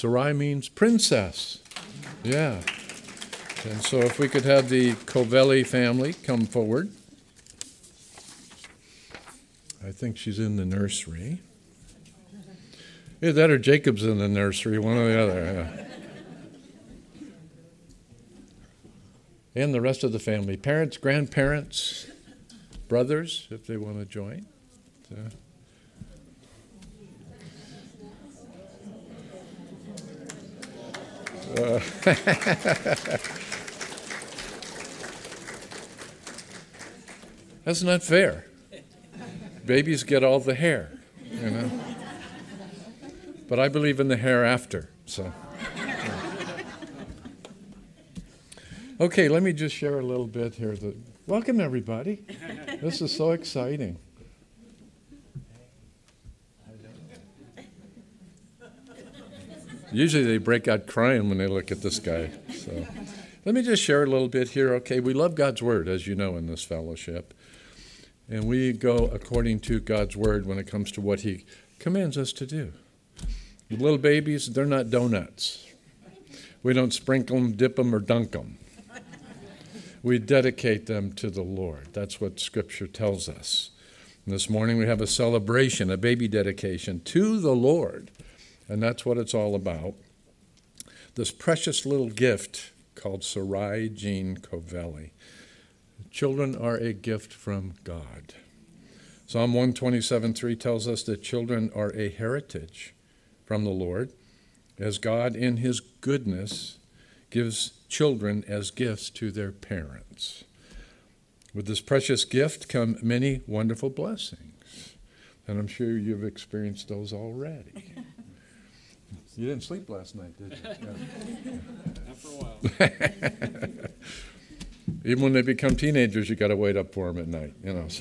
Sarai means princess. Yeah. And so if we could have the Covelli family come forward. I think she's in the nursery. Either that or Jacob's in the nursery, one or the other. Yeah. And the rest of the family, parents, grandparents, brothers, if they want to join. That's not fair. Babies get all the hair, you know. But I believe in the hereafter, so. Okay, let me just share a little bit here. Welcome, everybody. This is so exciting. Usually they break out crying when they look at this guy. So let me just share a little bit here. Okay, we love God's Word, as you know, in this fellowship. And we go according to God's Word when it comes to what He commands us to do. The little babies, they're not donuts. We don't sprinkle them, dip them, or dunk them. We dedicate them to the Lord. That's what Scripture tells us. And this morning we have a celebration, a baby dedication to the Lord. And that's what it's all about. This precious little gift called Sarai Jean Covelli. Children are a gift from God. Psalm 127:3 tells us that children are a heritage from the Lord, as God in His goodness gives children as gifts to their parents. With this precious gift come many wonderful blessings, and I'm sure you've experienced those already. You didn't sleep last night, did you? Not for a while. Even when they become teenagers, you got to wait up for them at night, you know.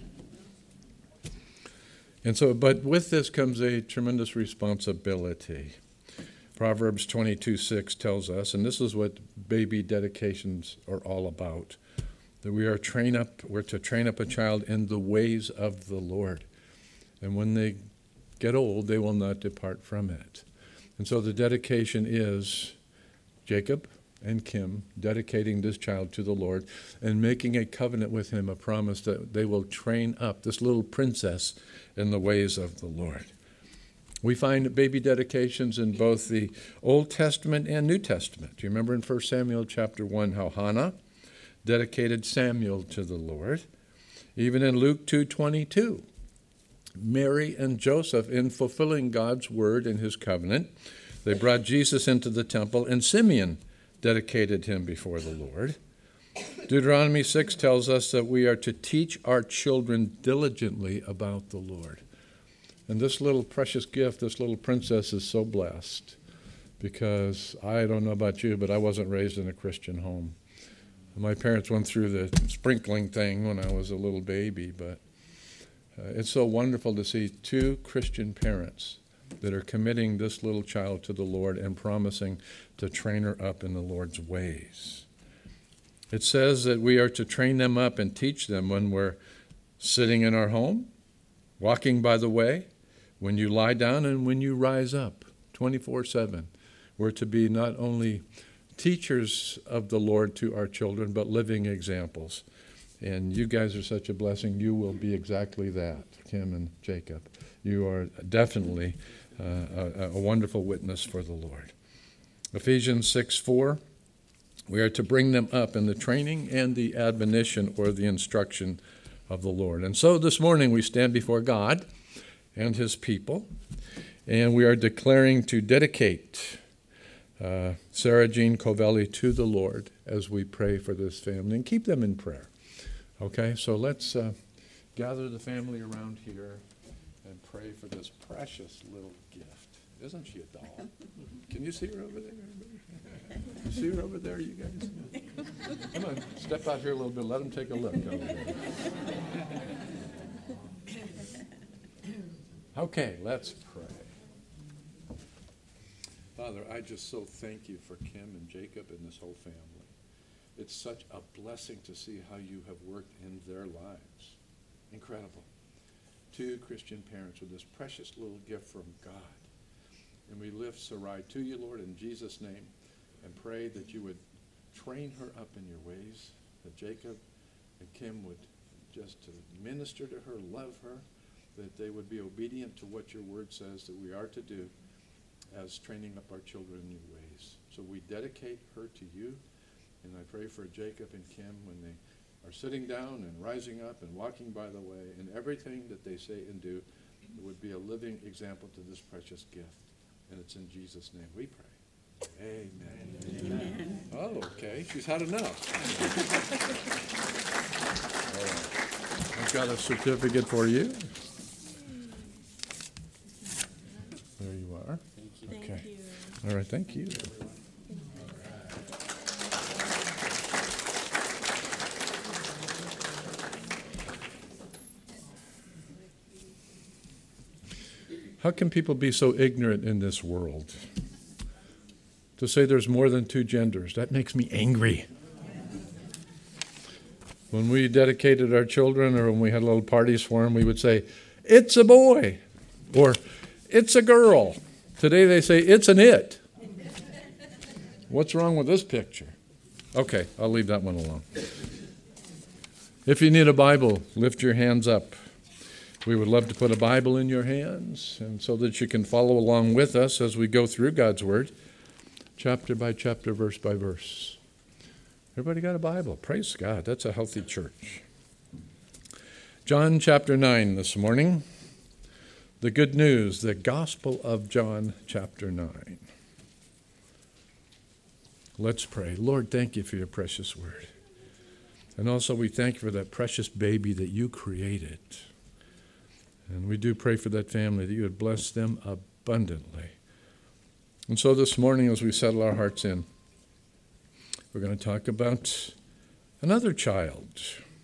So. But with this comes a tremendous responsibility. Proverbs 22:6 tells us, and this is what baby dedications are all about, that we're to train up a child in the ways of the Lord. And when they get old, they will not depart from it. And so the dedication is Jacob and Kim dedicating this child to the Lord and making a covenant with Him, a promise that they will train up this little princess in the ways of the Lord. We find baby dedications in both the Old Testament and New Testament. Do you remember in 1 Samuel chapter 1 how Hannah dedicated Samuel to the Lord? Even in Luke 2:22, Mary and Joseph, in fulfilling God's word in His covenant, they brought Jesus into the temple, and Simeon dedicated him before the Lord. Deuteronomy 6 tells us that we are to teach our children diligently about the Lord. And this little precious gift, this little princess is so blessed because I don't know about you, but I wasn't raised in a Christian home. My parents went through the sprinkling thing when I was a little baby, but it's so wonderful to see two Christian parents that are committing this little child to the Lord and promising to train her up in the Lord's ways. It says that we are to train them up and teach them when we're sitting in our home, walking by the way, when you lie down and when you rise up, 24/7. We're to be not only teachers of the Lord to our children, but living examples. And you guys are such a blessing. You will be exactly that, Kim and Jacob. You are definitely a wonderful witness for the Lord. Ephesians 6:4, we are to bring them up in the training and the admonition or the instruction of the Lord. And so this morning we stand before God and His people, and we are declaring to dedicate Sarah Jean Covelli to the Lord as we pray for this family and keep them in prayer. Okay, so let's gather the family around here and pray for this precious little gift. Isn't she a doll? Can you see her over there? You see her over there, you guys? Come on, step out here a little bit. Let them take a look over there. Okay, let's pray. Father, I just so thank you for Kim and Jacob and this whole family. It's such a blessing to see how you have worked in their lives. Incredible. Two Christian parents with this precious little gift from God. And we lift Sarai to you, Lord, in Jesus' name, and pray that you would train her up in your ways, that Jacob and Kim would just to minister to her, love her, that they would be obedient to what your word says that we are to do as training up our children in your ways. So we dedicate her to you, and I pray for Jacob and Kim when they are sitting down and rising up and walking by the way, and everything that they say and do would be a living example to this precious gift. And it's in Jesus' name we pray. Amen. Amen. Oh, okay. She's had enough. All right. I've got a certificate for you. There you are. Thank Okay. you. All right, thank you. How can people be so ignorant in this world? To say there's more than two genders, that makes me angry. When we dedicated our children or when we had little parties for them, we would say, it's a boy, or it's a girl. Today they say, it's an it. What's wrong with this picture? Okay, I'll leave that one alone. If you need a Bible, lift your hands up. We would love to put a Bible in your hands, and so that you can follow along with us as we go through God's Word, chapter by chapter, verse by verse. Everybody got a Bible? Praise God. That's a healthy church. John chapter 9 this morning. The good news, the Gospel of John chapter 9. Let's pray. Lord, thank you for your precious word. And also we thank you for that precious baby that you created. And we do pray for that family, that you would bless them abundantly. And so this morning, as we settle our hearts in, we're going to talk about another child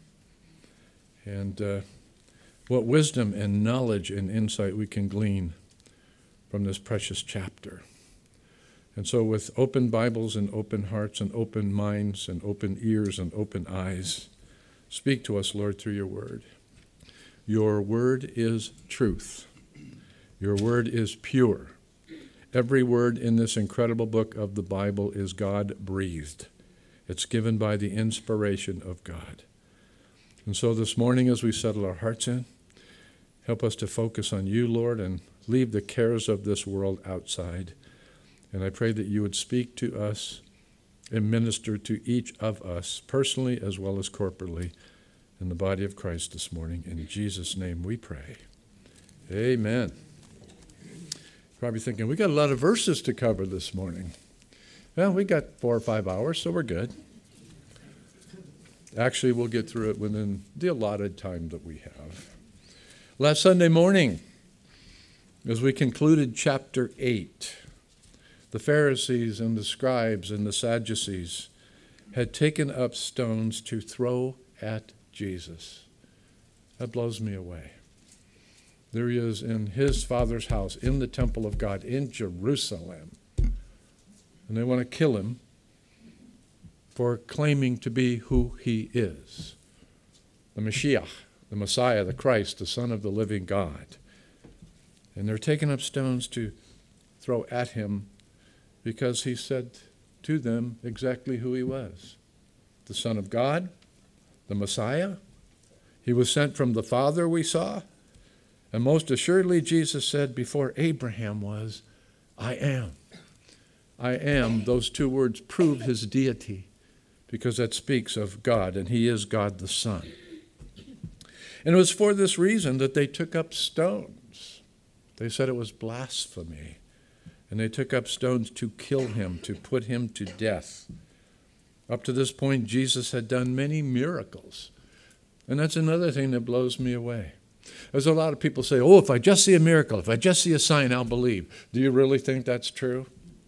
and what wisdom and knowledge and insight we can glean from this precious chapter. And so with open Bibles and open hearts and open minds and open ears and open eyes, speak to us, Lord, through your word. Your word is truth. Your word is pure. Every word in this incredible book of the Bible is God-breathed. It's given by the inspiration of God. And so this morning, as we settle our hearts in, help us to focus on you, Lord, and leave the cares of this world outside. And I pray that you would speak to us and minister to each of us, personally as well as corporately, in the body of Christ this morning. In Jesus' name we pray. Amen. Probably thinking, we got a lot of verses to cover this morning. Well, we got 4 or 5 hours, so we're good. Actually, we'll get through it within the allotted time that we have. Last Sunday morning, as we concluded chapter 8, the Pharisees and the scribes and the Sadducees had taken up stones to throw at Jesus. That blows me away. There he is in his Father's house, in the temple of God, in Jerusalem. And they want to kill him for claiming to be who he is. The Mashiach, the Messiah, the Christ, the Son of the living God. And they're taking up stones to throw at him because he said to them exactly who he was. The Son of God, the Messiah. He was sent from the Father, we saw. And most assuredly, Jesus said, before Abraham was, I am. I am. Those two words prove his deity because that speaks of God, and he is God the Son. And it was for this reason that they took up stones. They said it was blasphemy. And they took up stones to kill him, to put him to death. Up to this point, Jesus had done many miracles. And that's another thing that blows me away. There's a lot of people say, oh, if I just see a miracle, if I just see a sign, I'll believe. Do you really think that's true?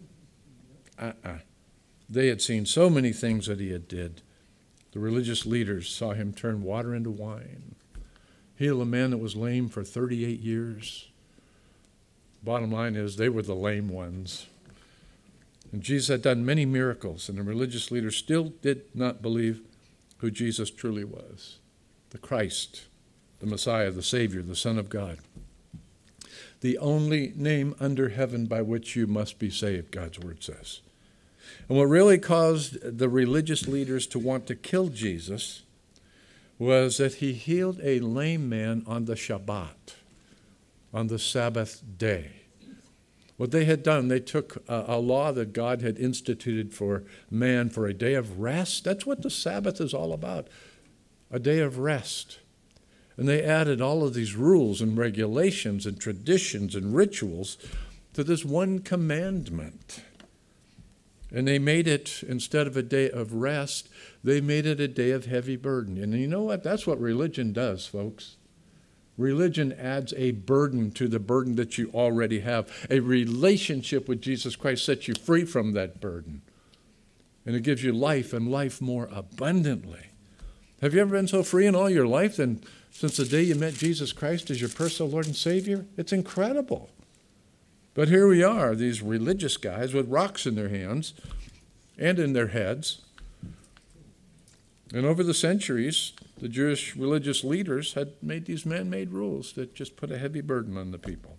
They had seen so many things that he had did. The religious leaders saw him turn water into wine, heal a man that was lame for 38 years. Bottom line is, they were the lame ones. And Jesus had done many miracles, and the religious leaders still did not believe who Jesus truly was. The Christ, the Messiah, the Savior, the Son of God. the only name under heaven by which you must be saved, God's word says. And what really caused the religious leaders to want to kill Jesus was that he healed a lame man on the Shabbat, on the Sabbath day. What they had done, they took a law that God had instituted for man for a day of rest. That's what the Sabbath is all about, a day of rest. And they added all of these rules and regulations and traditions and rituals to this one commandment. And they made it, instead of a day of rest, they made it a day of heavy burden. And you know what? That's what religion does, folks. Religion adds a burden to the burden that you already have. A relationship with Jesus Christ sets you free from that burden. And it gives you life and life more abundantly. Have you ever been so free in all your life than since the day you met Jesus Christ as your personal Lord and Savior? It's incredible. But here we are, these religious guys with rocks in their hands and in their heads. And over the centuries, the Jewish religious leaders had made these man-made rules that just put a heavy burden on the people.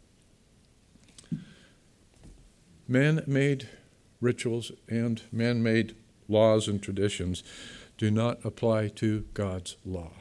Man-made rituals and man-made laws and traditions do not apply to God's law.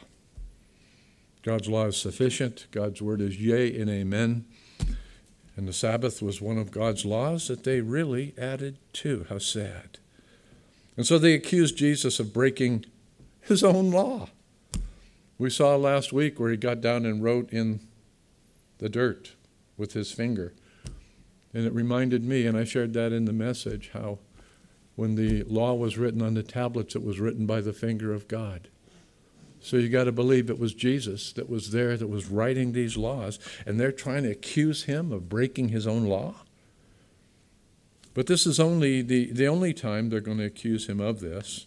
God's law is sufficient. God's word is yea and amen. And the Sabbath was one of God's laws that they really added to. How sad. And so they accused Jesus of breaking his own law. We saw last week where he got down and wrote in the dirt with his finger. And it reminded me, and I shared that in the message, how when the law was written on the tablets, it was written by the finger of God. So you got to believe it was Jesus that was there, that was writing these laws, and they're trying to accuse him of breaking his own law. But this is only the only time they're going to accuse him of this.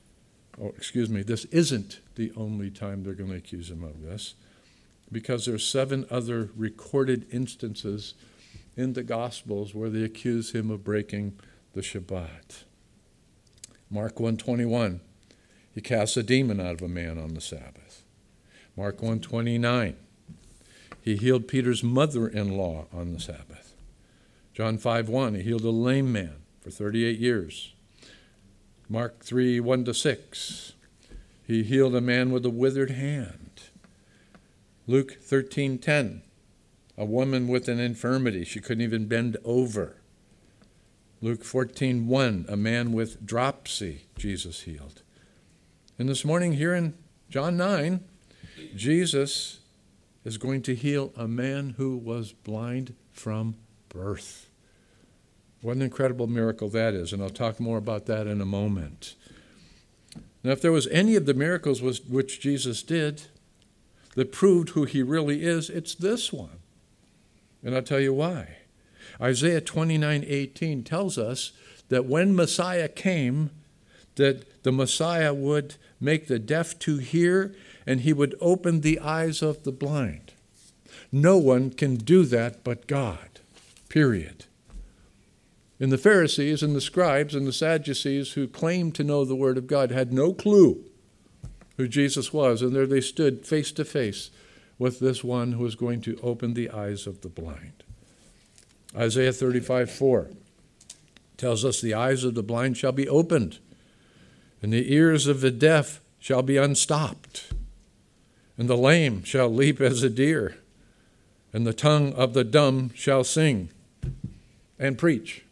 This isn't the only time they're going to accuse him of this, because there's 7 other recorded instances in the Gospels where they accuse him of breaking the Shabbat. Mark 1:21, he casts a demon out of a man on the Sabbath. Mark 1:29, he healed Peter's mother-in-law on the Sabbath. John 5:1, he healed a lame man for 38 years. Mark 3:1-6, he healed a man with a withered hand. Luke 13:10, a woman with an infirmity. She couldn't even bend over. Luke 14:1, a man with dropsy, Jesus healed. And this morning here in John 9, Jesus is going to heal a man who was blind from birth. What an incredible miracle that is, and I'll talk more about that in a moment. Now, if there was any of the miracles which Jesus did that proved who he really is, it's this one. And I'll tell you why. Isaiah 29:18 tells us that when Messiah came, that the Messiah would make the deaf to hear, and he would open the eyes of the blind. No one can do that but God, period. And the Pharisees and the scribes and the Sadducees who claimed to know the Word of God had no clue who Jesus was, and there they stood face to face with this one who was going to open the eyes of the blind. Isaiah 35:4 tells us the eyes of the blind shall be opened, and the ears of the deaf shall be unstopped, and the lame shall leap as a deer, and the tongue of the dumb shall sing and preach.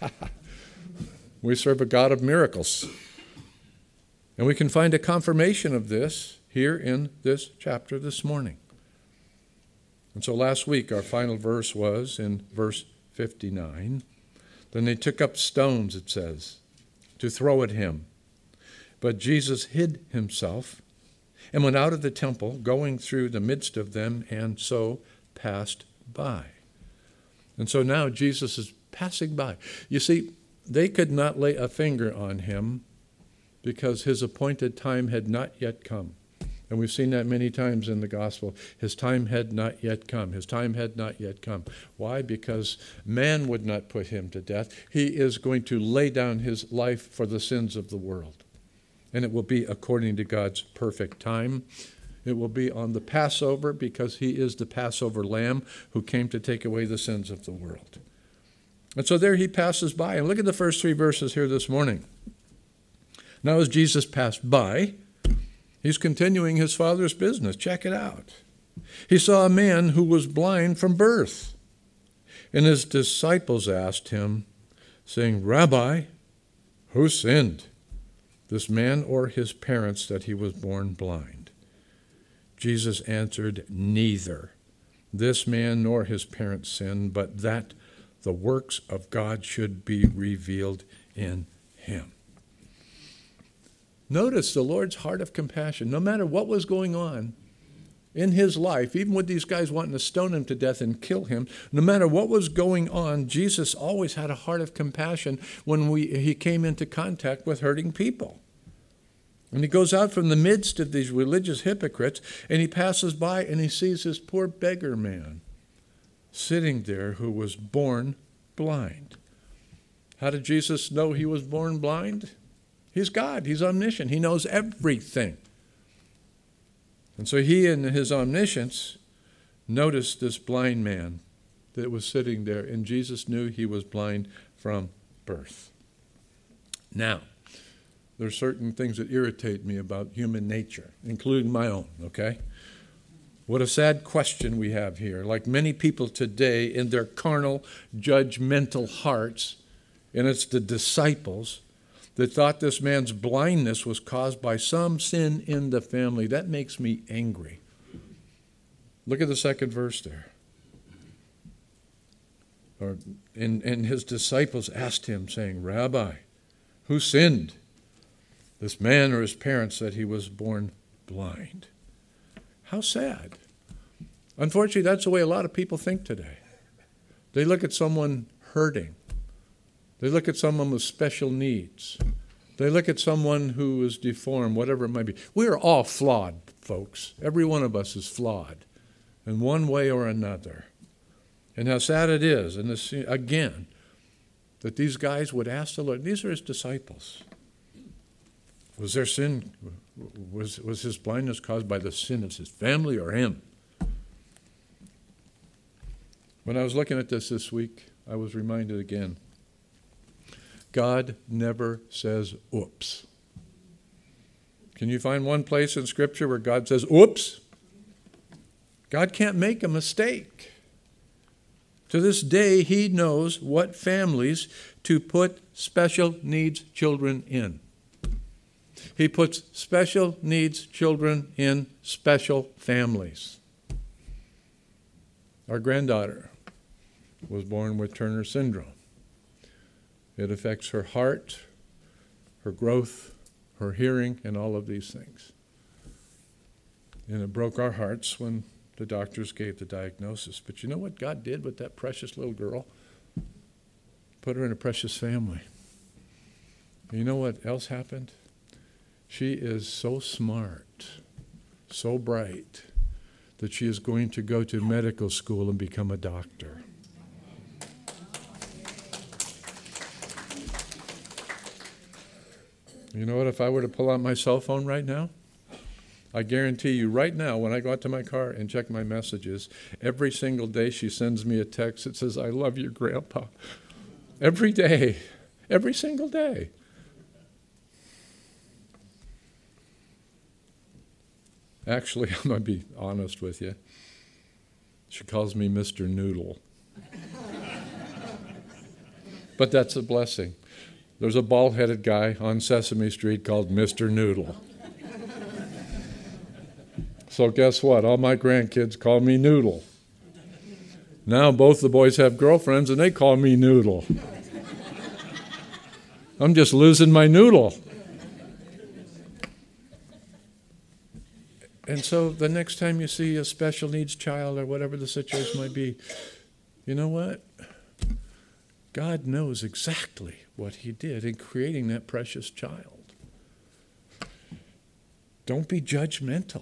We serve a God of miracles. And we can find a confirmation of this here in this chapter this morning. And so last week our final verse was in verse 59. Then they took up stones, it says, to throw at him. But Jesus hid himself and went out of the temple, going through the midst of them, and so passed by. And so now Jesus is passing by. You see, they could not lay a finger on him because his appointed time had not yet come. And we've seen that many times in the gospel. His time had not yet come. His time had not yet come. Why? Because man would not put him to death. He is going to lay down his life for the sins of the world. And it will be according to God's perfect time. It will be on the Passover because he is the Passover lamb who came to take away the sins of the world. And so there he passes by. And look at the first 3 verses here this morning. Now as Jesus passed by, he's continuing his Father's business. Check it out. He saw a man who was blind from birth. And his disciples asked him, saying, Rabbi, who sinned, this man or his parents, that he was born blind? Jesus answered, neither this man nor his parents sinned, but that the works of God should be revealed in him. Notice the Lord's heart of compassion. No matter what was going on in his life, even with these guys wanting to stone him to death and kill him, no matter what was going on, Jesus always had a heart of compassion when he came into contact with hurting people. And he goes out from the midst of these religious hypocrites, and he passes by and he sees this poor beggar man sitting there who was born blind. How did Jesus know he was born blind? He's God. He's omniscient. He knows everything. And so he, in his omniscience, noticed this blind man that was sitting there, and Jesus knew he was blind from birth. Now, there are certain things that irritate me about human nature, including my own, okay? What a sad question we have here. Like many people today in their carnal, judgmental hearts, and it's the disciples that thought this man's blindness was caused by some sin in the family. That makes me angry. Look at the second verse there. And his disciples asked him, saying, Rabbi, who sinned, this man or his parents, that he was born blind? How sad. Unfortunately, that's the way a lot of people think today. They look at someone hurting. They look at someone with special needs. They look at someone who is deformed, whatever it might be. We are all flawed, folks. Every one of us is flawed in one way or another. And how sad it is, and this, again, that these guys would ask the Lord. These are his disciples. Was their sin, was his blindness caused by the sin of his family or him? When I was looking at this week, I was reminded again, God never says, oops. Can you find one place in Scripture where God says, oops? God can't make a mistake. To this day, he knows what families to put special needs children in. He puts special needs children in special families. Our granddaughter was born with Turner syndrome. It affects her heart, her growth, her hearing, and all of these things. And it broke our hearts when the doctors gave the diagnosis. But you know what God did with that precious little girl? Put her in a precious family. And you know what else happened? She is so smart, so bright, that she is going to go to medical school and become a doctor. You know what? If I were to pull out my cell phone right now, I guarantee you right now, when I go out to my car and check my messages, every single day she sends me a text that says, I love you, Grandpa. Every day. Every single day. Actually, I'm going to be honest with you. She calls me Mr. Noodle. But that's a blessing. There's a bald-headed guy on Sesame Street called Mr. Noodle. So guess what? All my grandkids call me Noodle. Now both the boys have girlfriends and they call me Noodle. I'm just losing my noodle. And so the next time you see a special needs child or whatever the situation might be, you know what? God knows exactly what he did in creating that precious child. Don't be judgmental.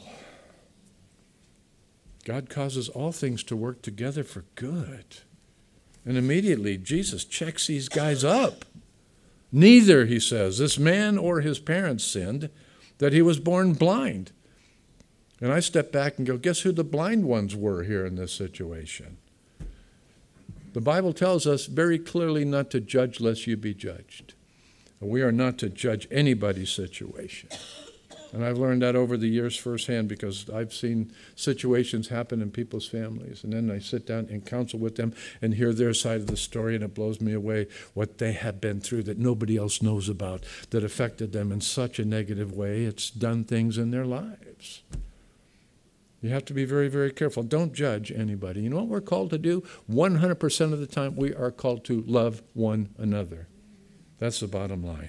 God causes all things to work together for good. And immediately Jesus checks these guys up. Neither, he says, this man or his parents sinned, that he was born blind. And I step back and go, guess who the blind ones were here in this situation? The Bible tells us very clearly not to judge lest you be judged. We are not to judge anybody's situation. And I've learned that over the years firsthand because I've seen situations happen in people's families. And then I sit down and counsel with them and hear their side of the story, and it blows me away what they have been through that nobody else knows about, that affected them in such a negative way. It's done things in their lives. You have to be very, very careful. Don't judge anybody. You know what we're called to do? 100% of the time, we are called to love one another. That's the bottom line.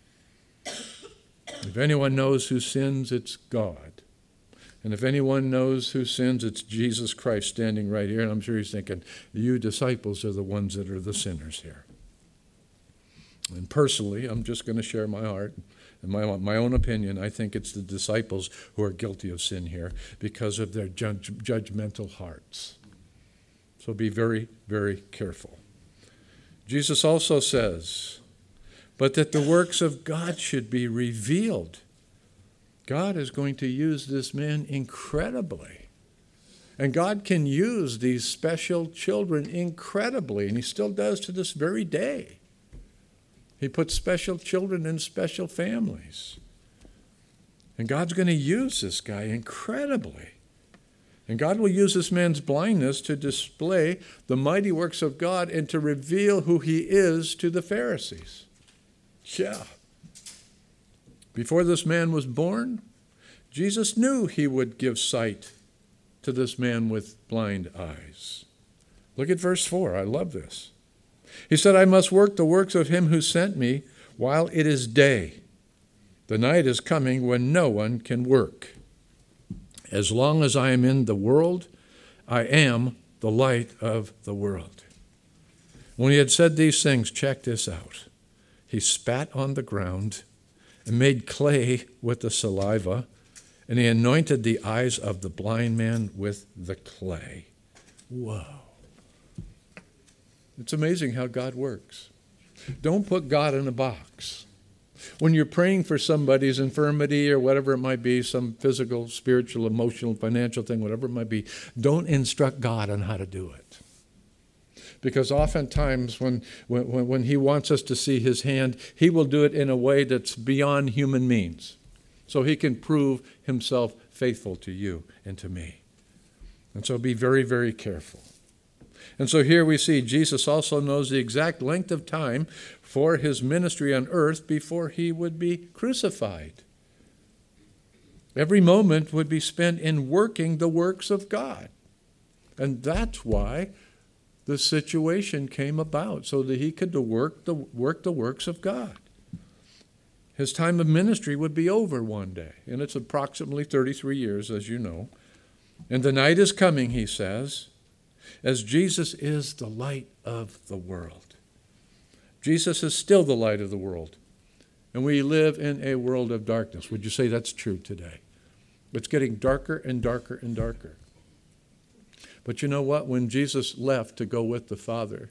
If anyone knows who sins, it's God. And if anyone knows who sins, it's Jesus Christ standing right here. And I'm sure he's thinking, you disciples are the ones that are the sinners here. And personally, I'm just going to share my heart and my own opinion. I think it's the disciples who are guilty of sin here because of their judgmental hearts. So be very, very careful. Jesus also says, but that the works of God should be revealed. God is going to use this man incredibly. And God can use these special children incredibly, and he still does to this very day. He puts special children in special families. And God's going to use this guy incredibly. And God will use this man's blindness to display the mighty works of God and to reveal who he is to the Pharisees. Yeah. Before this man was born, Jesus knew he would give sight to this man with blind eyes. Look at verse 4. I love this. He said, I must work the works of him who sent me while it is day. The night is coming when no one can work. As long as I am in the world, I am the light of the world. When he had said these things, check this out. He spat on the ground and made clay with the saliva, and he anointed the eyes of the blind man with the clay. Whoa. It's amazing how God works. Don't put God in a box. When you're praying for somebody's infirmity or whatever it might be, some physical, spiritual, emotional, financial thing, whatever it might be, don't instruct God on how to do it. Because oftentimes when he wants us to see his hand, he will do it in a way that's beyond human means. So he can prove himself faithful to you and to me. And so be very, very careful. And so here we see Jesus also knows the exact length of time for his ministry on earth before he would be crucified. Every moment would be spent in working the works of God. And that's why the situation came about, so that he could work the works of God. His time of ministry would be over one day, and it's approximately 33 years, as you know. And the night is coming, he says, as Jesus is the light of the world. Jesus is still the light of the world, and we live in a world of darkness. Would you say that's true today? It's getting darker and darker and darker. But you know what? When Jesus left to go with the Father,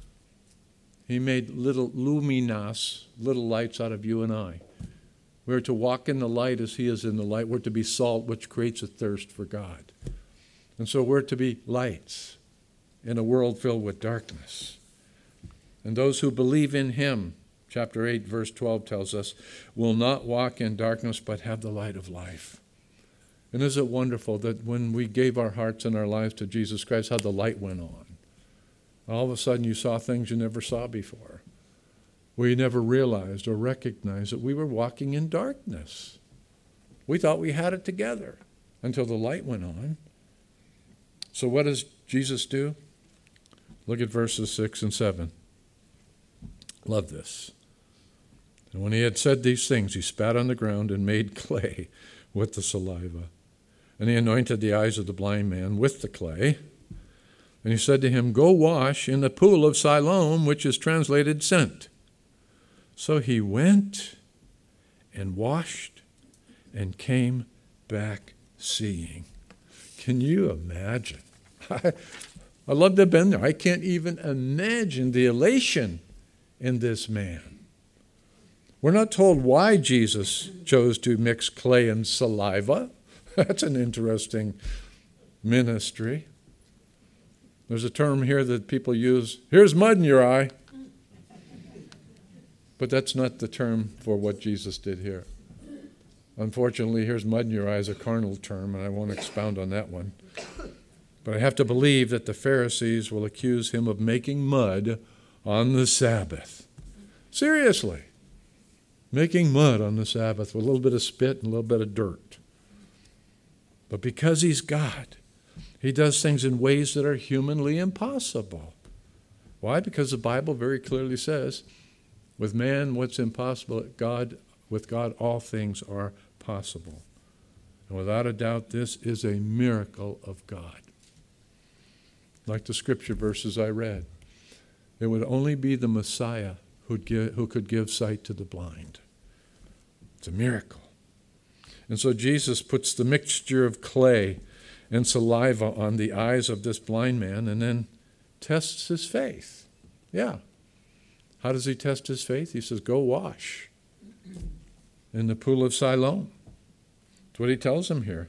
he made little luminas, little lights out of you and I. We're to walk in the light as he is in the light. We're to be salt, which creates a thirst for God. And so we're to be lights in a world filled with darkness. And those who believe in him, chapter 8, verse 12 tells us, will not walk in darkness but have the light of life. And isn't it wonderful that when we gave our hearts and our lives to Jesus Christ, how the light went on? All of a sudden you saw things you never saw before. We never realized or recognized that we were walking in darkness. We thought we had it together until the light went on. So what does Jesus do? Look at verses 6 and 7. Love this. And when he had said these things, he spat on the ground and made clay with the saliva. And he anointed the eyes of the blind man with the clay. And he said to him, go wash in the pool of Siloam, which is translated sent. So he went and washed and came back seeing. Can you imagine? I love to have been there. I can't even imagine the elation in this man. We're not told why Jesus chose to mix clay and saliva. That's an interesting ministry. There's a term here that people use, here's mud in your eye. But that's not the term for what Jesus did here. Unfortunately, here's mud in your eye is a carnal term, and I won't expound on that one. But I have to believe that the Pharisees will accuse him of making mud on the Sabbath. Seriously. Making mud on the Sabbath with a little bit of spit and a little bit of dirt. But because he's God, he does things in ways that are humanly impossible. Why? Because the Bible very clearly says, with man, what's impossible, with God, all things are possible. And without a doubt, this is a miracle of God. Like the scripture verses I read, it would only be the Messiah who could give sight to the blind. It's a miracle. And so Jesus puts the mixture of clay and saliva on the eyes of this blind man and then tests his faith. Yeah. How does he test his faith? He says, go wash in the pool of Siloam. That's what he tells him here.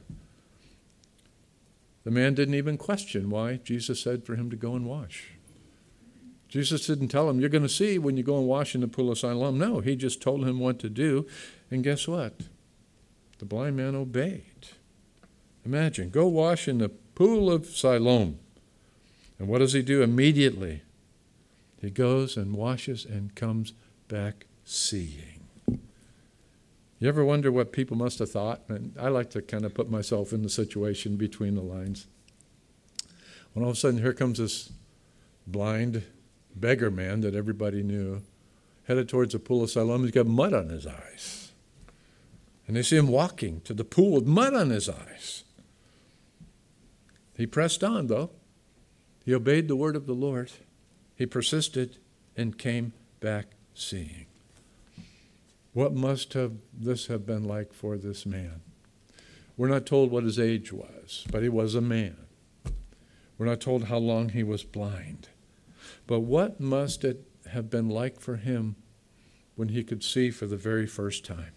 The man didn't even question why Jesus said for him to go and wash. Jesus didn't tell him, you're going to see when you go and wash in the pool of Siloam. No, he just told him what to do. And guess what? The blind man obeyed. Imagine, go wash in the pool of Siloam. And what does he do immediately? He goes and washes and comes back seeing. You ever wonder what people must have thought? And I like to kind of put myself in the situation between the lines. When all of a sudden here comes this blind beggar man that everybody knew, headed towards the pool of Siloam. He's got mud on his eyes. And they see him walking to the pool with mud on his eyes. He pressed on, though. He obeyed the word of the Lord. He persisted and came back seeing. What must this have been like for this man? We're not told what his age was, but he was a man. We're not told how long he was blind. But what must it have been like for him when he could see for the very first time?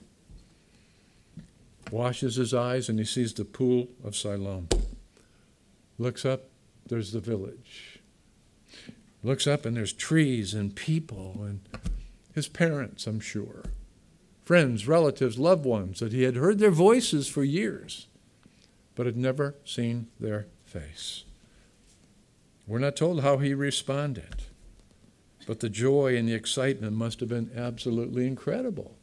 Washes his eyes and he sees the pool of Siloam. Looks up, there's the village. Looks up and there's trees and people and his parents, I'm sure. Friends, relatives, loved ones that he had heard their voices for years, but had never seen their face. We're not told how he responded, but the joy and the excitement must have been absolutely incredible.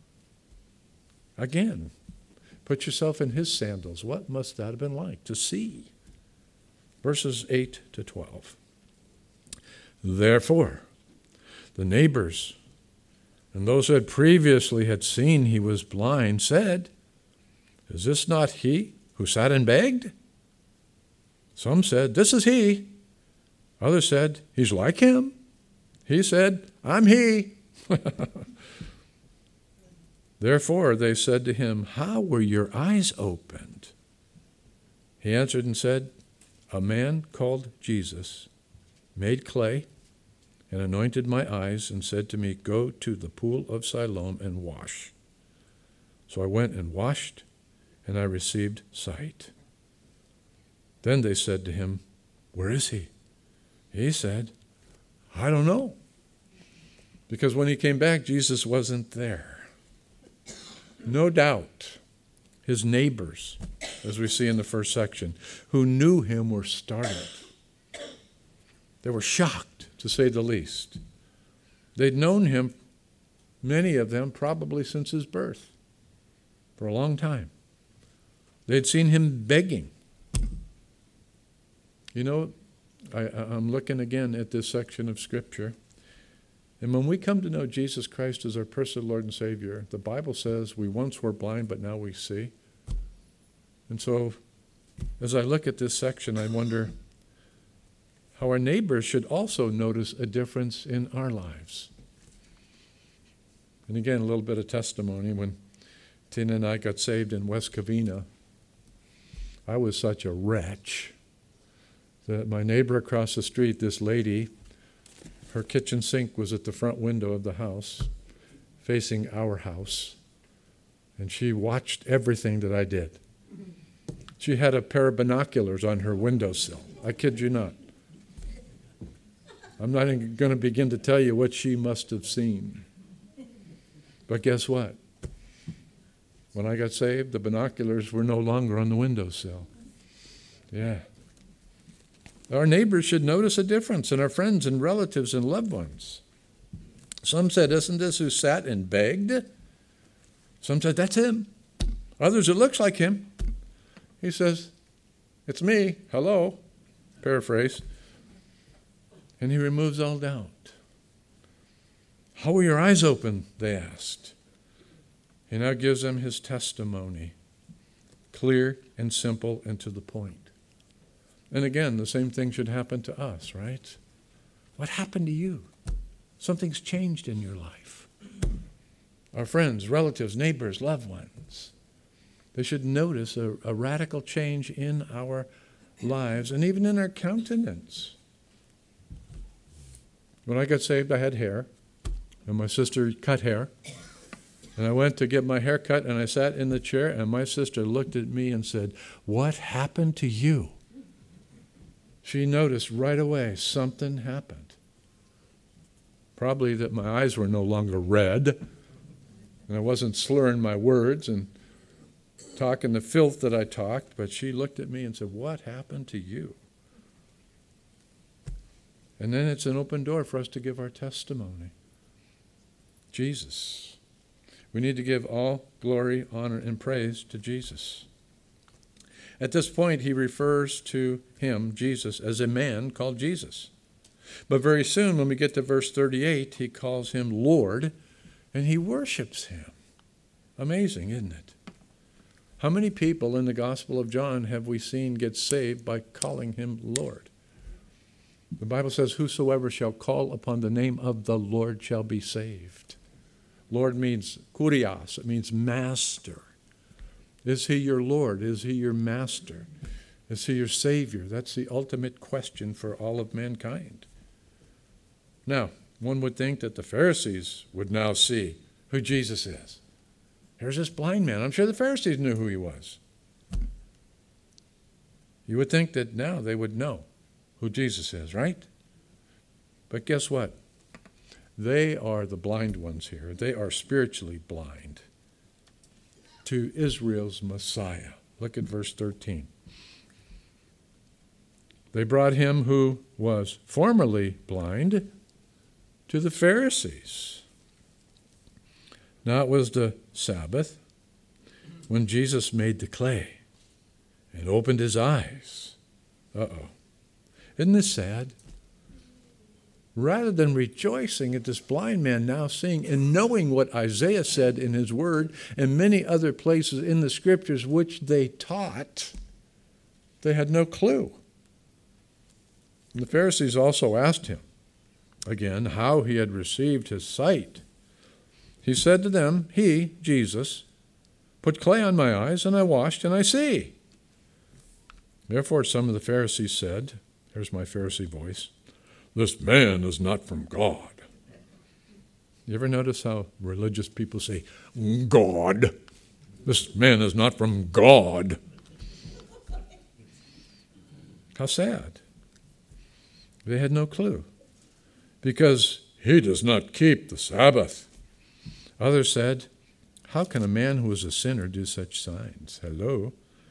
Again, put yourself in his sandals. What must that have been like to see? Verses 8 to 12. Therefore, the neighbors and those who had previously had seen he was blind said, is this not he who sat and begged? Some said, this is he. Others said, he's like him. He said, I'm he. Therefore they said to him, how were your eyes opened? He answered and said, a man called Jesus made clay and anointed my eyes and said to me, go to the pool of Siloam and wash. So I went and washed, and I received sight. Then they said to him, where is he? He said, I don't know. Because when he came back, Jesus wasn't there. No doubt, his neighbors, as we see in the first section, who knew him were startled. They were shocked, to say the least. They'd known him, many of them, probably since his birth, for a long time. They'd seen him begging. You know, I'm looking again at this section of Scripture. And when we come to know Jesus Christ as our personal Lord and Savior, the Bible says we once were blind, but now we see. And so, as I look at this section, I wonder how our neighbors should also notice a difference in our lives. And again, a little bit of testimony. When Tina and I got saved in West Covina, I was such a wretch that my neighbor across the street, this lady, her kitchen sink was at the front window of the house, facing our house, and she watched everything that I did. She had a pair of binoculars on her windowsill. I kid you not. I'm not even going to begin to tell you what she must have seen. But guess what? When I got saved, the binoculars were no longer on the windowsill. Yeah. Our neighbors should notice a difference in our friends and relatives and loved ones. Some said, "Isn't this who sat and begged?" Some said, "That's him." Others, "It looks like him." He says, "It's me. Hello." Paraphrase. And he removes all doubt. "How were your eyes open?" they asked. He now gives them his testimony, clear and simple and to the point. And again, the same thing should happen to us, right? What happened to you? Something's changed in your life. Our friends, relatives, neighbors, loved ones, they should notice a radical change in our lives and even in our countenance. When I got saved, I had hair, and my sister cut hair. And I went to get my hair cut, and I sat in the chair, and my sister looked at me and said, "What happened to you?" She noticed right away something happened. Probably that my eyes were no longer red, and I wasn't slurring my words and talking the filth that I talked, but she looked at me and said, "What happened to you?" And then it's an open door for us to give our testimony. Jesus. We need to give all glory, honor, and praise to Jesus. At this point, he refers to him, Jesus, as a man called Jesus. But very soon, when we get to verse 38, he calls him Lord, and he worships him. Amazing, isn't it? How many people in the Gospel of John have we seen get saved by calling him Lord? The Bible says, "Whosoever shall call upon the name of the Lord shall be saved." Lord means kurios. It means master. Is he your Lord? Is he your master? Is he your Savior? That's the ultimate question for all of mankind. Now, one would think that the Pharisees would now see who Jesus is. Here's this blind man. I'm sure the Pharisees knew who he was. You would think that now they would know who Jesus is, right? But guess what? They are the blind ones here. They are spiritually blind to Israel's Messiah. Look at verse 13. They brought him who was formerly blind to the Pharisees. Now it was the Sabbath when Jesus made the clay and opened his eyes. Uh-oh. Isn't this sad? Rather than rejoicing at this blind man now seeing and knowing what Isaiah said in his word and many other places in the scriptures which they taught, they had no clue. And the Pharisees also asked him, again, how he had received his sight. He said to them, he, Jesus, put clay on my eyes, and I washed, and I see. Therefore some of the Pharisees said, here's my Pharisee voice, "This man is not from God." You ever notice how religious people say, God? This man is not from God. How sad. They had no clue. Because he does not keep the Sabbath. Others said, how can a man who is a sinner do such signs? Hello.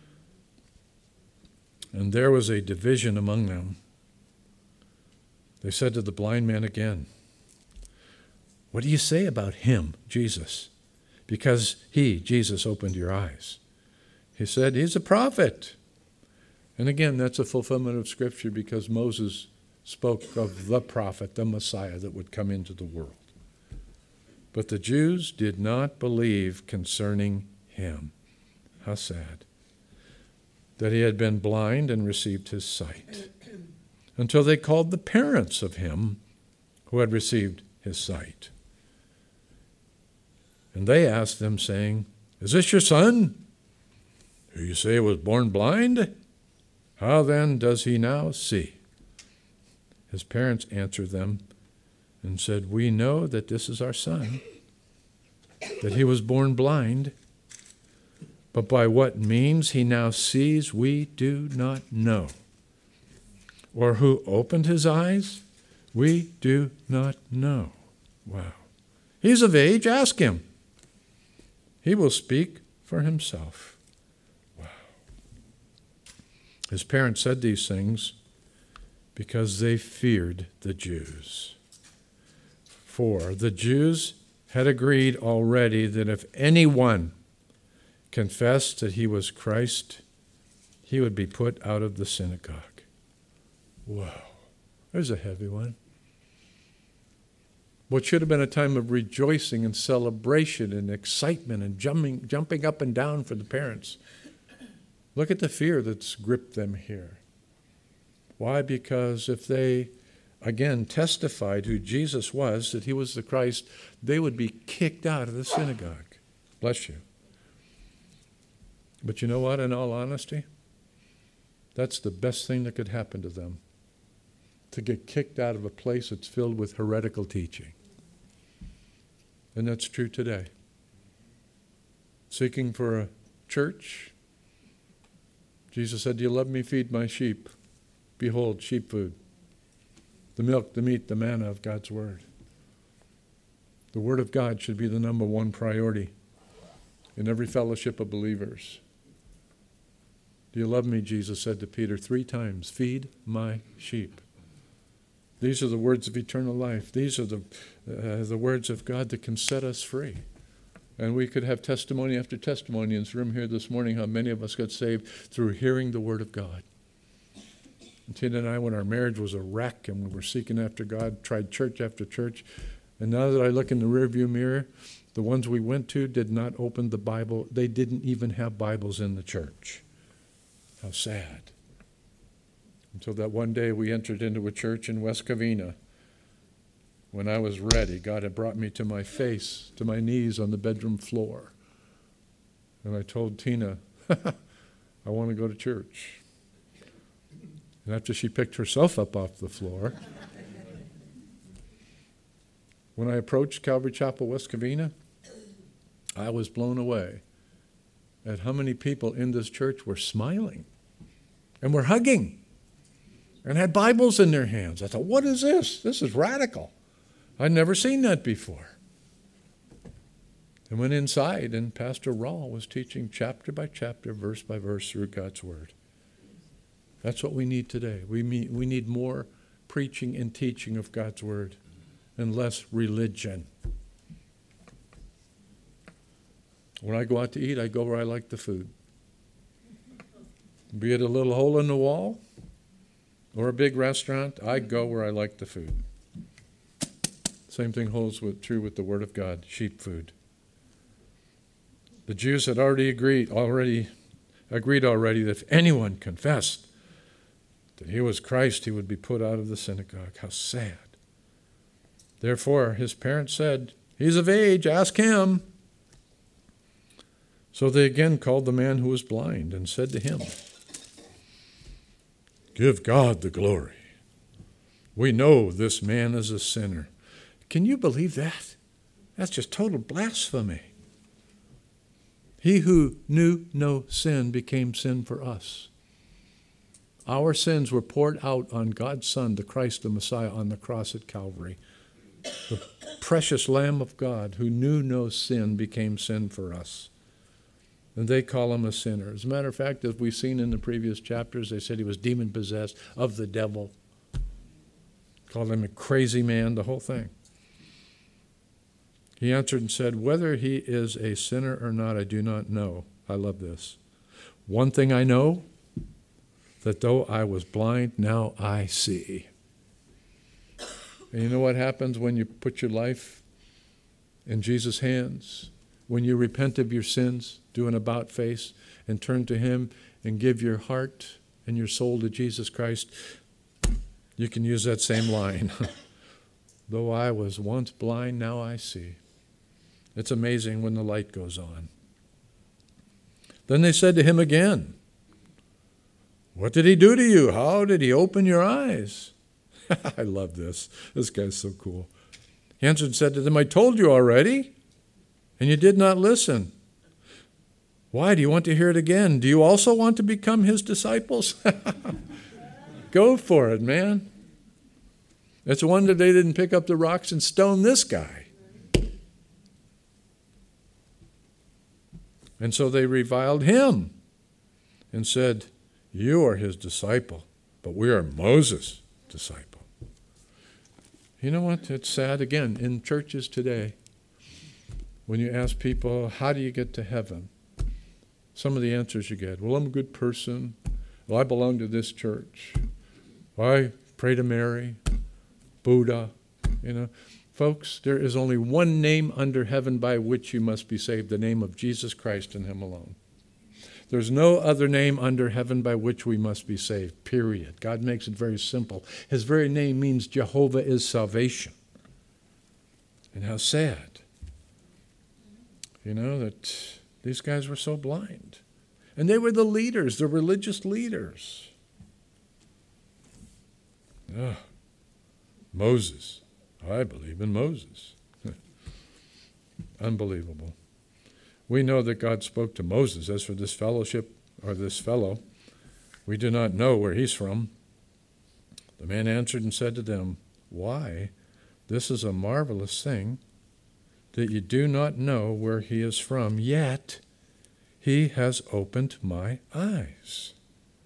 And there was a division among them. They said to the blind man again, what do you say about him, Jesus? Because he, Jesus, opened your eyes. He said, he's a prophet. And again, that's a fulfillment of Scripture because Moses spoke of the prophet, the Messiah that would come into the world. But the Jews did not believe concerning him. How sad. That he had been blind and received his sight. Until they called the parents of him who had received his sight. And they asked them, saying, is this your son, who you say was born blind? How then does he now see? His parents answered them and said, we know that this is our son, that he was born blind, But by what means he now sees, we do not know. Or who opened his eyes, we do not know. Wow. He's of age, ask him. He will speak for himself. Wow. His parents said these things because they feared the Jews. For the Jews had agreed already that if anyone confessed that he was Christ, he would be put out of the synagogue. Wow. There's a heavy one. What should have been a time of rejoicing and celebration and excitement and jumping up and down for the parents. Look at the fear that's gripped them here. Why? Because if they, again, testified who Jesus was, that he was the Christ, they would be kicked out of the synagogue. Bless you. But you know what, in all honesty? That's the best thing that could happen to them. To get kicked out of a place that's filled with heretical teaching. And that's true today. Seeking for a church, Jesus said, "Do you love me? Feed my sheep. Behold, sheep food. The milk, the meat, the manna of God's word." The word of God should be the number one priority in every fellowship of believers. "Do you love me?" Jesus said to Peter 3 times. "Feed my sheep." These are the words of eternal life. These are the words of God that can set us free. And we could have testimony after testimony in this room here this morning how many of us got saved through hearing the word of God. And Tina and I, when our marriage was a wreck and we were seeking after God, tried church after church. And now that I look in the rearview mirror, the ones we went to did not open the Bible. They didn't even have Bibles in the church. How sad. Until that one day we entered into a church in West Covina. When I was ready, God had brought me to my face, to my knees on the bedroom floor. And I told Tina, I want to go to church. And after she picked herself up off the floor, when I approached Calvary Chapel, West Covina, I was blown away at how many people in this church were smiling and were hugging and had Bibles in their hands. I thought, what is this? This is radical. I'd never seen that before. I went inside, and Pastor Rawl was teaching chapter by chapter, verse by verse through God's Word. That's what we need today. We need more preaching and teaching of God's Word and less religion. When I go out to eat, I go where I like the food. Be it a little hole in the wall or a big restaurant, I go where I like the food. Same thing holds true with the Word of God, sheep food. The Jews had already agreed that if anyone confessed that he was Christ, he would be put out of the synagogue. How sad. Therefore, his parents said, "He's of age, ask him." So they again called the man who was blind and said to him, "Give God the glory. We know this man is a sinner." Can you believe that? That's just total blasphemy. He who knew no sin became sin for us. Our sins were poured out on God's Son, the Christ, the Messiah, on the cross at Calvary. The precious Lamb of God who knew no sin became sin for us. And they call him a sinner. As a matter of fact, as we've seen in the previous chapters, they said he was demon-possessed, of the devil. Called him a crazy man, the whole thing. He answered and said, "Whether he is a sinner or not, I do not know." I love this. "One thing I know, that though I was blind, now I see." And you know what happens when you put your life in Jesus' hands? When you repent of your sins, do an about face, and turn to him and give your heart and your soul to Jesus Christ, you can use that same line. Though I was once blind, now I see. It's amazing when the light goes on. Then they said to him again, "What did he do to you? How did he open your eyes?" I love this. This guy's so cool. He answered and said to them, "I told you already, and you did not listen. Why? Do you want to hear it again? Do you also want to become his disciples? Go for it, man. It's a wonder they didn't pick up the rocks and stone this guy. And so they reviled him and said, you are his disciple, but we are Moses' disciple. You know what? It's sad again in churches today. When you ask people, how do you get to heaven? Some of the answers you get, well, I'm a good person. Well, I belong to this church. Well, I pray to Mary, Buddha. Folks, there is only one name under heaven by which you must be saved, the name of Jesus Christ and him alone. There's no other name under heaven by which we must be saved, period. God makes it very simple. His very name means Jehovah is salvation. And how sad, that these guys were so blind. And they were the leaders, the religious leaders. Moses. I believe in Moses. Unbelievable. We know that God spoke to Moses. As for this fellowship, or this fellow, we do not know where he's from. The man answered and said to them, why? This is a marvelous thing, that you do not know where he is from, yet he has opened my eyes.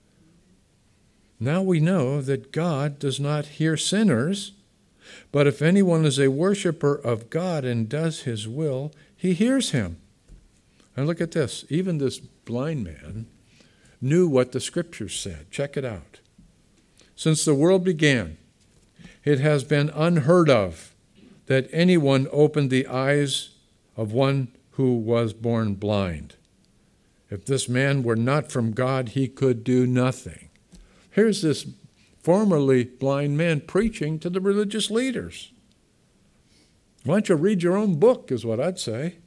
Now we know that God does not hear sinners, but if anyone is a worshiper of God and does his will, he hears him. And look at this. Even this blind man knew what the Scriptures said. Check it out. Since the world began, it has been unheard of that anyone opened the eyes of one who was born blind. If this man were not from God, he could do nothing. Here's this formerly blind man preaching to the religious leaders. Why don't you read your own book, is what I'd say.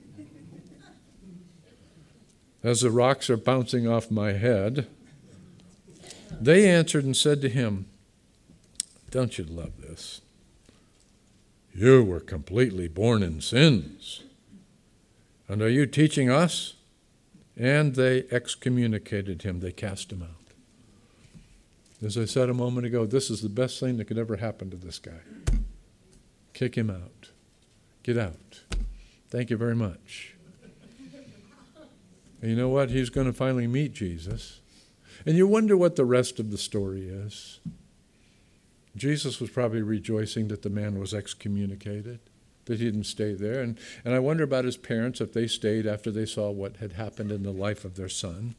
As the rocks are bouncing off my head, they answered and said to him, don't you love this? You were completely born in sins. And are you teaching us? And they excommunicated him. They cast him out. As I said a moment ago, this is the best thing that could ever happen to this guy. Kick him out. Get out. Thank you very much. And you know what? He's going to finally meet Jesus. And you wonder what the rest of the story is. Jesus was probably rejoicing that the man was excommunicated, that he didn't stay there. And I wonder about his parents, if they stayed after they saw what had happened in the life of their son.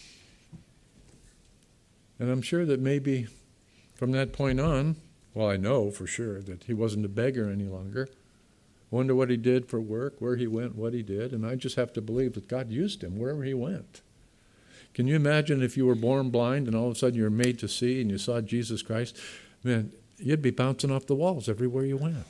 And I'm sure that maybe from that point on, well, I know for sure that he wasn't a beggar any longer. Wonder what he did for work, where he went, what he did. And I just have to believe that God used him wherever he went. Can you imagine if you were born blind and all of a sudden you were made to see and you saw Jesus Christ? Man, you'd be bouncing off the walls everywhere you went.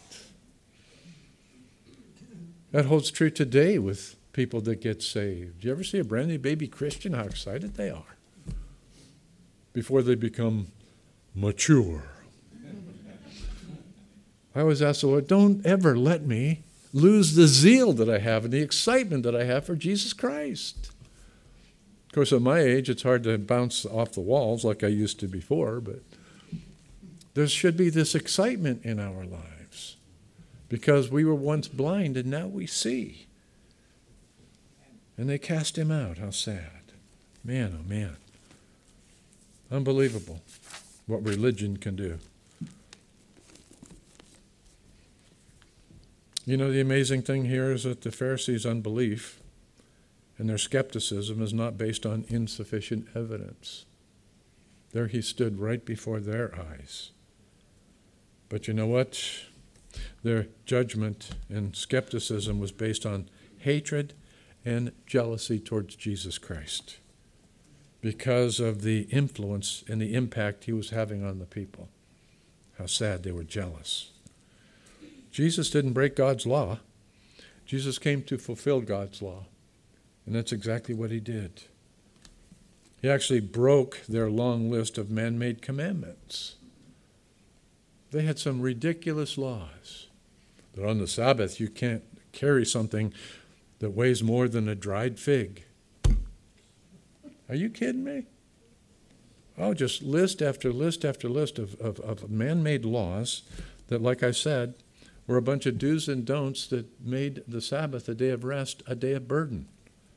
That holds true today with people that get saved. Do you ever see a brand new baby Christian, how excited they are before they become mature? I always ask the Lord, don't ever let me lose the zeal that I have and the excitement that I have for Jesus Christ. Of course, at my age, it's hard to bounce off the walls like I used to before, but there should be this excitement in our lives because we were once blind and now we see. And they cast him out. How sad. Man, oh man. Unbelievable what religion can do. You know, the amazing thing here is that the Pharisees' unbelief and their skepticism is not based on insufficient evidence. There he stood right before their eyes. But you know what? Their judgment and skepticism was based on hatred and jealousy towards Jesus Christ because of the influence and the impact he was having on the people. How sad they were jealous. Jesus didn't break God's law. Jesus came to fulfill God's law. And that's exactly what he did. He actually broke their long list of man-made commandments. They had some ridiculous laws. That on the Sabbath you can't carry something that weighs more than a dried fig. Are you kidding me? Oh, just list after list after list of man-made laws that, like I said, were a bunch of do's and don'ts that made the Sabbath, a day of rest, a day of burden.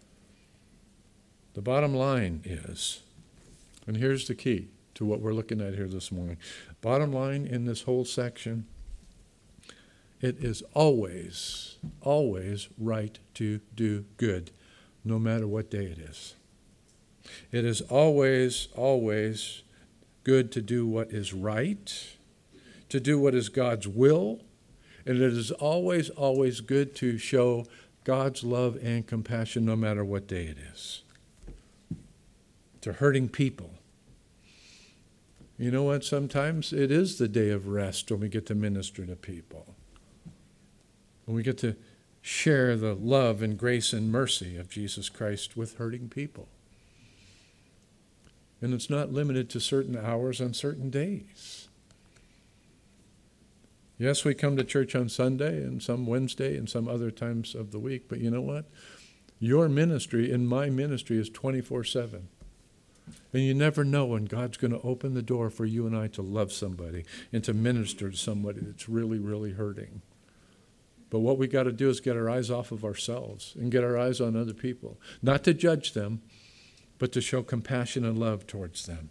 The bottom line is, and here's the key to what we're looking at here this morning. Bottom line in this whole section, it is always, always right to do good, no matter what day it is. It is always, always good to do what is right, to do what is God's will, and it is always, always good to show God's love and compassion no matter what day it is. To hurting people. You know what? Sometimes it is the day of rest when we get to minister to people. When we get to share the love and grace and mercy of Jesus Christ with hurting people. And it's not limited to certain hours on certain days. Yes, we come to church on Sunday and some Wednesday and some other times of the week, but you know what? Your ministry and my ministry is 24/7. And you never know when God's going to open the door for you and I to love somebody and to minister to somebody that's really, really hurting. But what we got to do is get our eyes off of ourselves and get our eyes on other people. Not to judge them, but to show compassion and love towards them.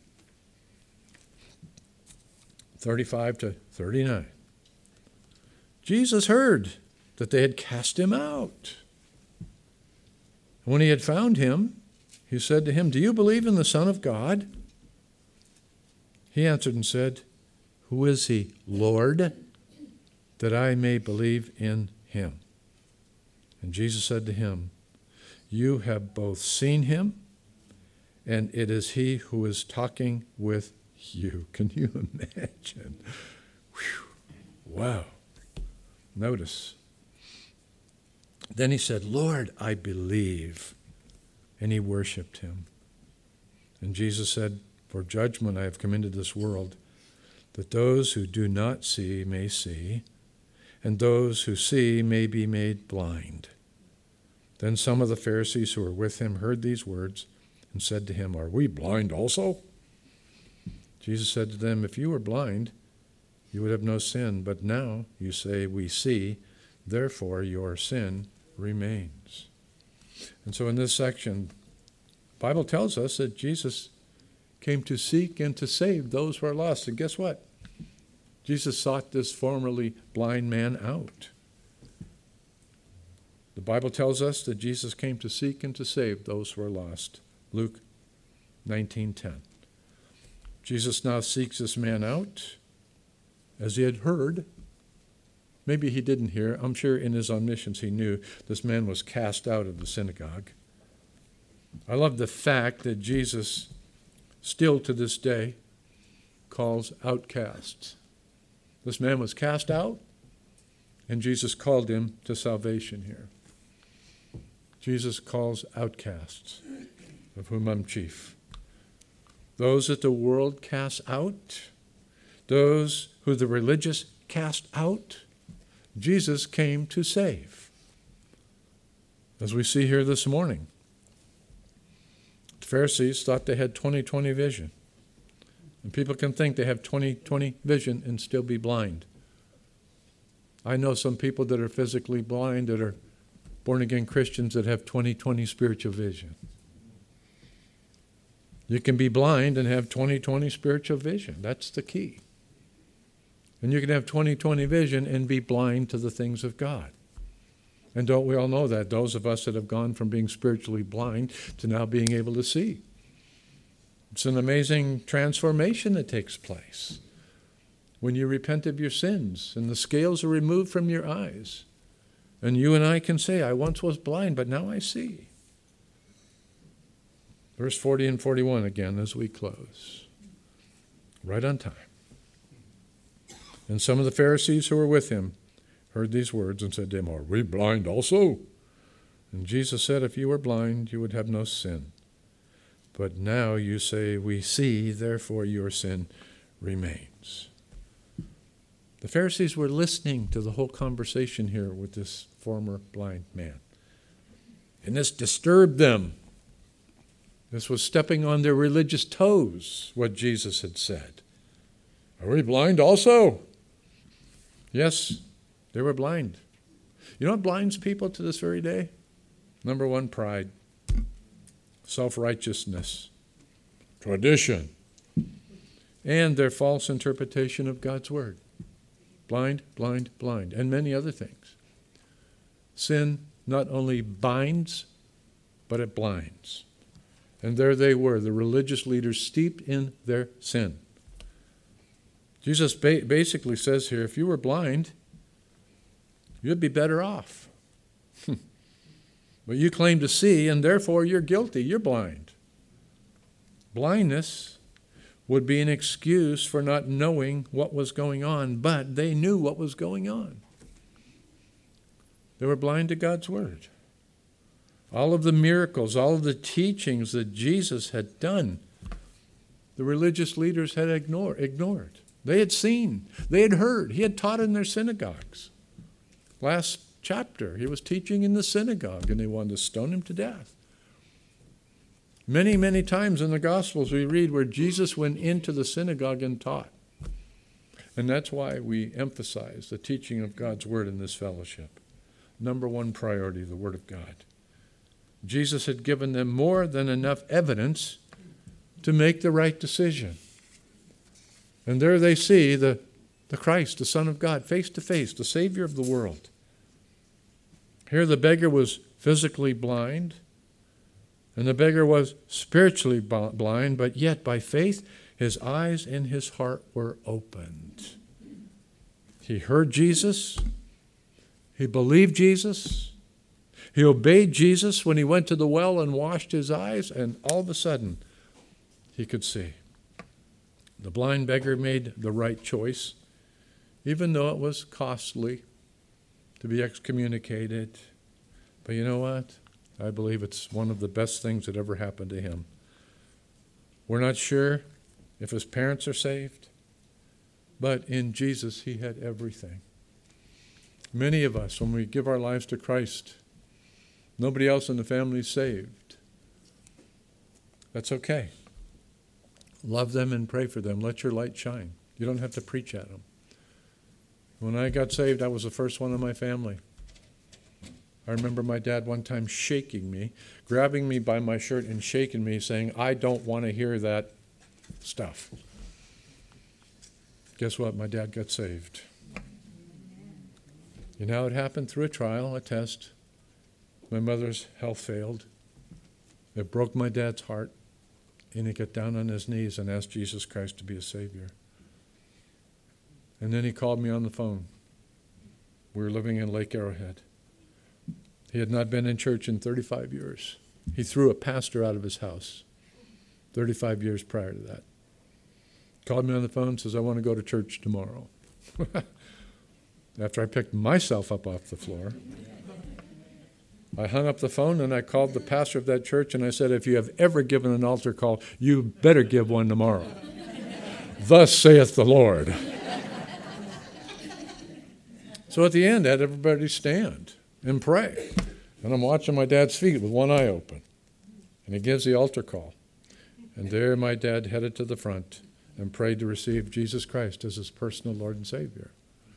35 to 39. Jesus heard that they had cast him out. When he had found him, he said to him, "Do you believe in the Son of God?" He answered and said, "Who is he, Lord, that I may believe in him?" And Jesus said to him, "You have both seen him, and it is he who is talking with you." Can you imagine? Whew. Wow. Notice. Then he said, "Lord, I believe." And he worshipped him. And Jesus said, "For judgment I have come into this world, that those who do not see may see, and those who see may be made blind." Then some of the Pharisees who were with him heard these words and said to him, "Are we blind also?" Jesus said to them, "If you were blind, you would have no sin, but now you say, 'We see,' therefore your sin remains." And so in this section, the Bible tells us that Jesus came to seek and to save those who are lost. And guess what? Jesus sought this formerly blind man out. The Bible tells us that Jesus came to seek and to save those who are lost. Luke 19:10. Jesus now seeks this man out, as he had heard. Maybe he didn't hear. I'm sure in his omniscience he knew this man was cast out of the synagogue. I love the fact that Jesus, still to this day, calls outcasts. This man was cast out, and Jesus called him to salvation here. Jesus calls outcasts, of whom I'm chief. Those that the world casts out, those who the religious cast out, Jesus came to save. As we see here this morning, the Pharisees thought they had 20/20 vision. And people can think they have 20/20 vision and still be blind. I know some people that are physically blind that are born-again Christians that have 20/20 spiritual vision. You can be blind and have 20/20 spiritual vision. That's the key. And you can have 20/20 vision and be blind to the things of God. And don't we all know that? Those of us that have gone from being spiritually blind to now being able to see. It's an amazing transformation that takes place when you repent of your sins and the scales are removed from your eyes. And you and I can say, "I once was blind, but now I see." Verse 40 and 41 again as we close. Right on time. And some of the Pharisees who were with him heard these words and said to him, "Are we blind also?" And Jesus said, "If you were blind, you would have no sin. But now you say, 'We see,' therefore your sin remains." The Pharisees were listening to the whole conversation here with this former blind man. And this disturbed them. This was stepping on their religious toes, what Jesus had said. Are we blind also? Yes, they were blind. You know what blinds people to this very day? Number one, pride, self-righteousness, tradition, and their false interpretation of God's word. Blind, blind, blind, and many other things. Sin not only binds, but it blinds. And there they were, the religious leaders steeped in their sin. Jesus basically says here, if you were blind, you'd be better off. But you claim to see, and therefore you're guilty. You're blind. Blindness would be an excuse for not knowing what was going on, but they knew what was going on. They were blind to God's word. All of the miracles, all of the teachings that Jesus had done, the religious leaders had ignored. They had seen, they had heard. He had taught in their synagogues. Last chapter, he was teaching in the synagogue, and they wanted to stone him to death. Many, many times in the Gospels we read where Jesus went into the synagogue and taught. And that's why we emphasize the teaching of God's word in this fellowship. Number one priority, the word of God. Jesus had given them more than enough evidence to make the right decision. And there they see the Christ, the Son of God, face to face, the Savior of the world. Here the beggar was physically blind, and the beggar was spiritually blind, but yet by faith his eyes and his heart were opened. He heard Jesus. He believed Jesus. He obeyed Jesus when he went to the well and washed his eyes, and all of a sudden he could see. The blind beggar made the right choice, even though it was costly to be excommunicated. But you know what? I believe it's one of the best things that ever happened to him. We're not sure if his parents are saved, but in Jesus he had everything. Many of us, when we give our lives to Christ, nobody else in the family is saved. That's okay. Love them and pray for them. Let your light shine. You don't have to preach at them. When I got saved, I was the first one in my family. I remember my dad one time shaking me, grabbing me by my shirt and shaking me, saying, I don't want to hear that stuff. Guess what? My dad got saved. You know, it happened through a trial, a test. My mother's health failed. It broke my dad's heart, and he got down on his knees and asked Jesus Christ to be his Savior. And then he called me on the phone. We were living in Lake Arrowhead. He had not been in church in 35 years. He threw a pastor out of his house 35 years prior to that. Called me on the phone, says, I want to go to church tomorrow. After I picked myself up off the floor, I hung up the phone and I called the pastor of that church and I said, if you have ever given an altar call, you better give one tomorrow. Thus saith the Lord. So at the end, I had everybody stand and pray. And I'm watching my dad's feet with one eye open. And he gives the altar call. And there my dad headed to the front and prayed to receive Jesus Christ as his personal Lord and Savior.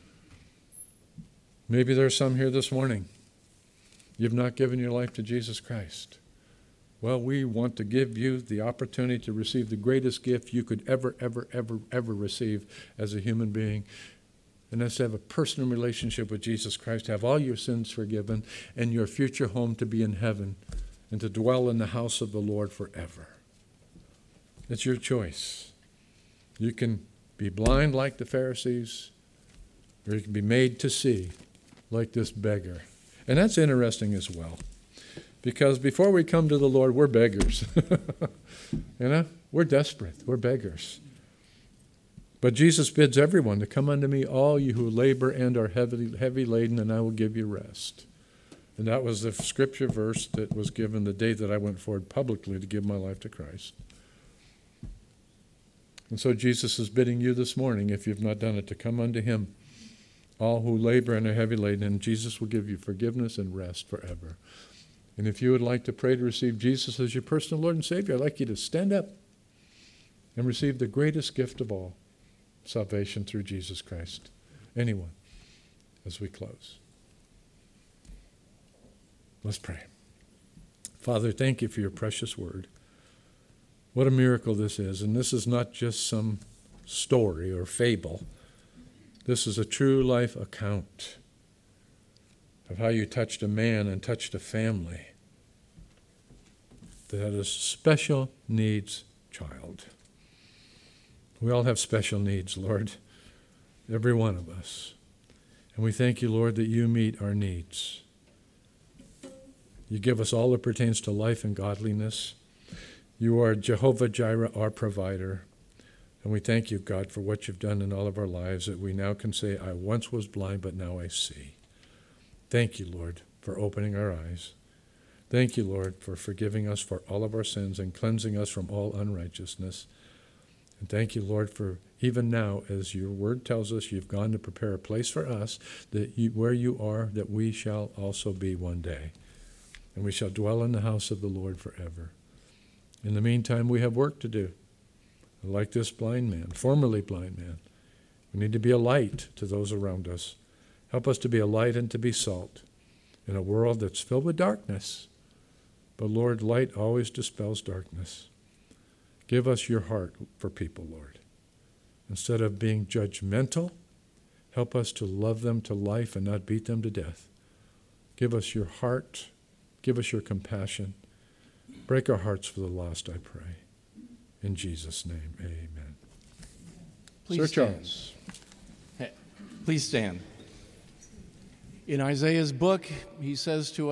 Maybe there's some here this morning. You've not given your life to Jesus Christ. Well, we want to give you the opportunity to receive the greatest gift you could ever receive as a human being. And that's to have a personal relationship with Jesus Christ, have all your sins forgiven, and your future home to be in heaven, and to dwell in the house of the Lord forever. It's your choice. You can be blind like the Pharisees, or you can be made to see like this beggar. And that's interesting as well, because before we come to the Lord, we're beggars. We're desperate. We're beggars. But Jesus bids everyone to come unto me, all you who labor and are heavy laden, and I will give you rest. And that was the scripture verse that was given the day that I went forward publicly to give my life to Christ. And so Jesus is bidding you this morning, if you've not done it, to come unto him, all who labor and are heavy laden, and Jesus will give you forgiveness and rest forever. And if you would like to pray to receive Jesus as your personal Lord and Savior, I'd like you to stand up and receive the greatest gift of all, salvation through Jesus Christ. Anyone, as we close. Let's pray. Father, thank you for your precious word. What a miracle this is. And this is not just some story or fable. This is a true life account of how you touched a man and touched a family that had a special needs child. We all have special needs, Lord, every one of us. And we thank you, Lord, that you meet our needs. You give us all that pertains to life and godliness. You are Jehovah Jireh, our provider. And we thank you, God, for what you've done in all of our lives, that we now can say, I once was blind, but now I see. Thank you, Lord, for opening our eyes. Thank you, Lord, for forgiving us for all of our sins and cleansing us from all unrighteousness. And thank you, Lord, for even now, as your word tells us, you've gone to prepare a place for us, that where you are, that we shall also be one day. And we shall dwell in the house of the Lord forever. In the meantime, we have work to do. Like this blind man, formerly blind man, we need to be a light to those around us. Help us to be a light and to be salt in a world that's filled with darkness. But Lord, light always dispels darkness. Give us your heart for people, Lord. Instead of being judgmental, help us to love them to life and not beat them to death. Give us your heart. Give us your compassion. Break our hearts for the lost, I pray. In Jesus' name, amen. Please Sir stand. Charles. Please stand. In Isaiah's book, he says to